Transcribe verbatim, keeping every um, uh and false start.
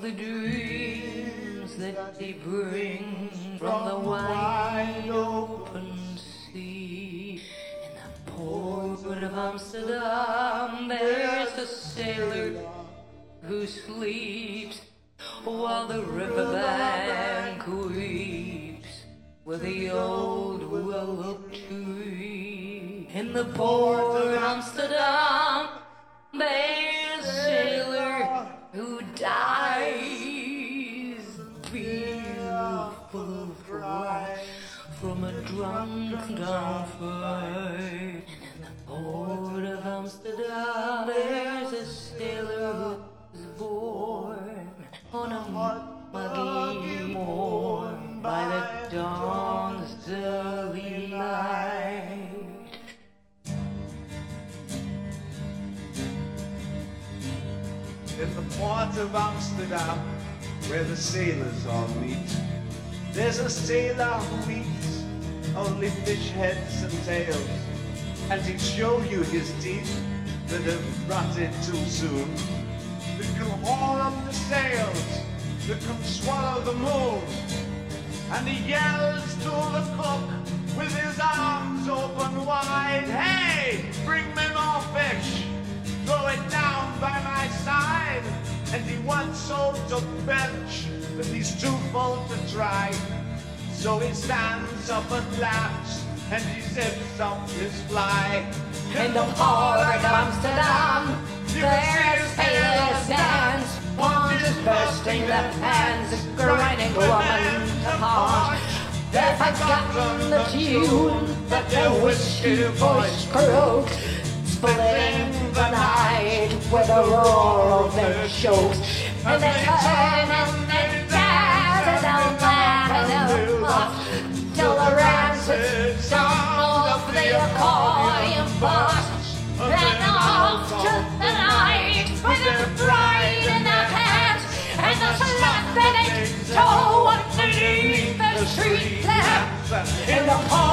the dreams that they bring from the wide open sea. In the port of Amsterdam, there's a sailor who sleeps while the riverbank weeps with the old willow tree. In the port of Amsterdam, there's a sailor who dies, beautiful fry, from a drunken down fight. And in the port of Amsterdam, there's a sailor who's born on a muggy morn by the dawn's early light. In the port of Amsterdam, where the sailors all meet, there's a sailor who eats only fish heads and tails, and he'd show you his teeth that have rotted too soon, that can haul up the sails, that can swallow the moon. And he yells to the cook with his arms open wide, "Hey, bring me more fish, throw it down by my side." And he wants old to bench, but he's too full to try. So he stands up and laughs, and he zips up his fly. In the port of Amsterdam, there's sailors dance. One is bursting their pants, grinding woman apart. They've forgotten the tune that their whiskey voice croaks, splitting the night with a roar of their chokes. And they turn and they dance and they'll laugh and they'll laugh till the rancid sound of the accordion busts. Then off to the night with their pride in their hands and the slap that they toe underneath the street lamp. In the